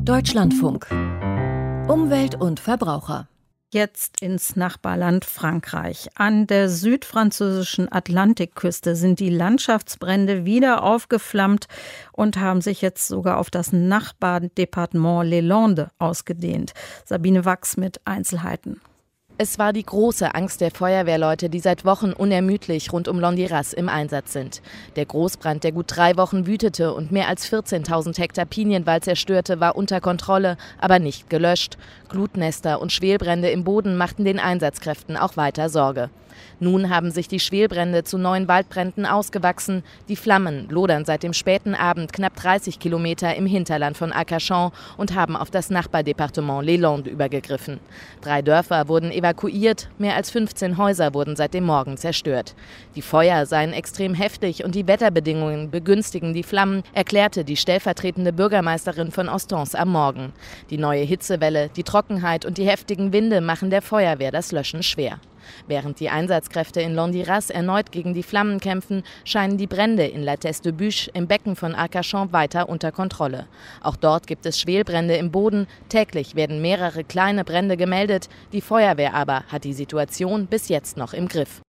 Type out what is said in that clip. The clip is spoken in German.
Deutschlandfunk. Umwelt und Verbraucher. Jetzt ins Nachbarland Frankreich. An der südfranzösischen Atlantikküste sind die Landschaftsbrände wieder aufgeflammt und haben sich jetzt sogar auf das Nachbardepartement Les Landes ausgedehnt. Sabine Wachs mit Einzelheiten. Es war die große Angst der Feuerwehrleute, die seit Wochen unermüdlich rund um Landiras im Einsatz sind. Der Großbrand, der gut 3 Wochen wütete und mehr als 14.000 Hektar Pinienwald zerstörte, war unter Kontrolle, aber nicht gelöscht. Glutnester und Schwelbrände im Boden machten den Einsatzkräften auch weiter Sorge. Nun haben sich die Schwelbrände zu neuen Waldbränden ausgewachsen. Die Flammen lodern seit dem späten Abend knapp 30 Kilometer im Hinterland von Arcachon und haben auf das Nachbardepartement Les Landes übergegriffen. 3 Dörfer wurden evakuiert, mehr als 15 Häuser wurden seit dem Morgen zerstört. Die Feuer seien extrem heftig und die Wetterbedingungen begünstigen die Flammen, erklärte die stellvertretende Bürgermeisterin von Ostens am Morgen. Die neue Hitzewelle, die Trockenheit und die heftigen Winde machen der Feuerwehr das Löschen schwer. Während die Einsatzkräfte in Landiras erneut gegen die Flammen kämpfen, scheinen die Brände in La Teste-de-Buch im Becken von Arcachon weiter unter Kontrolle. Auch dort gibt es Schwelbrände im Boden. Täglich werden mehrere kleine Brände gemeldet. Die Feuerwehr aber hat die Situation bis jetzt noch im Griff.